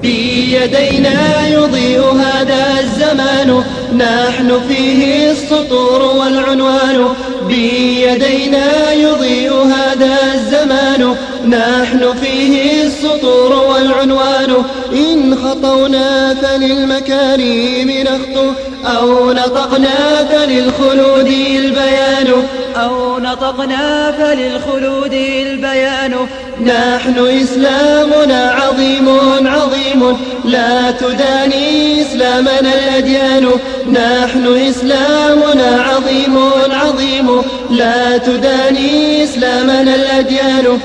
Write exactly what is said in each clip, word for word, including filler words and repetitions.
بيدينا يضيء هذا الزمان، نحن فيه السطور والعنوان. بيدينا يضيء هذا الزمان، نحن فيه السطور والعنوان. إن خطونا فللمكارم نخطو، أو نطقنا فللخلود البيان، أو نطقنا فللخلود البيان. نحن إسلامنا عظيم عظيم، لا تداني إسلامنا الأديان. نحن إسلامنا عظيم عظيم، لا تداني إسلامنا الأديان.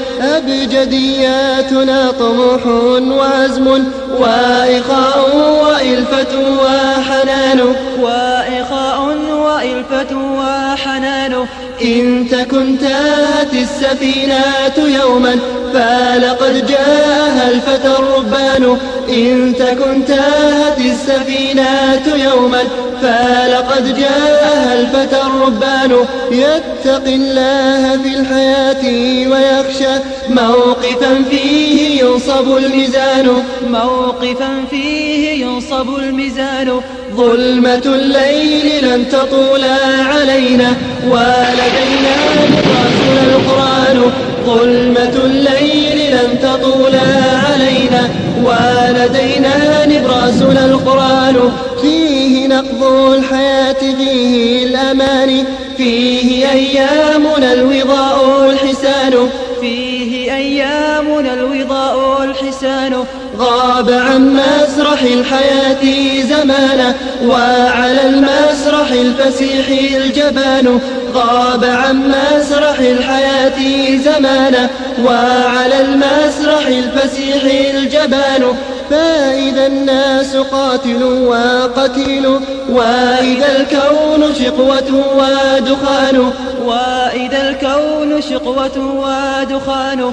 أبجدياتنا طموح وعزم، وإخاء وإلفة وحنان، وإخاء وإلفة وحنان. إن تكن تاهت السفينة يوما، فلقد جاءها الفتى الربان. إن تكن تاهت السفينة يوما، فلقد جاءها الفتى الربان. يتقي الله في الحياة ويخشى موقفا فيه ينصب الميزان، موقفا فيه ينصب الميزان. ظلمة الليل لن تطول علينا، ولدينا نبراسنا القرآن. ظلمة الليل لن تطول علينا، ولدينا نبراسنا القرآن. فيه نقض الحياة، فيه الأمان، فيه أيامنا الوضاء الحسان، فيه أيامنا الوضاء الحسان. غاب عن مسرح الحياة زمانا، وعلى المسرح الفسيح الجبان. غاب عن مسرح الحياة زمانا، وعلى المسرح الفسيح الجبان. فإذا الناس قاتل وقتيل، وإذا الكون شقوة ودخان، وإذا الكون شقوة ودخان.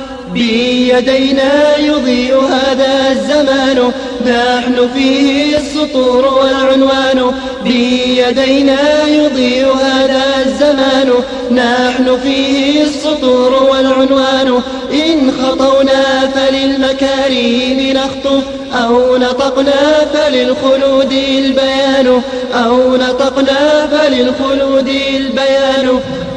بيدينا يضيء هذا الزمان، نحن فيه السطور والعنوان. بيدينا يضيء هذا الزمان، نحن فيه السطور والعنوان. إن خطونا فللمكارم نخطو، أو نطقنا فللخلود البيان، أو نطقنا فللخلود البيان.